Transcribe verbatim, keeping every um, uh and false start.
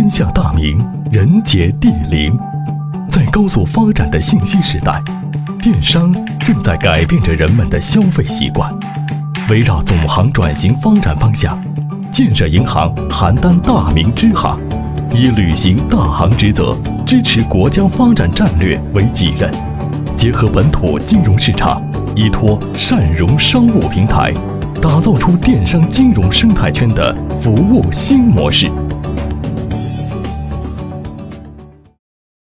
天下大明，人杰地灵。在高速发展的信息时代，电商正在改变着人们的消费习惯。围绕总行转型发展方向，建设银行邯郸大明支行，以履行大行职责、支持国家发展战略为己任，结合本土金融市场，依托善融商务平台，打造出电商金融生态圈的服务新模式。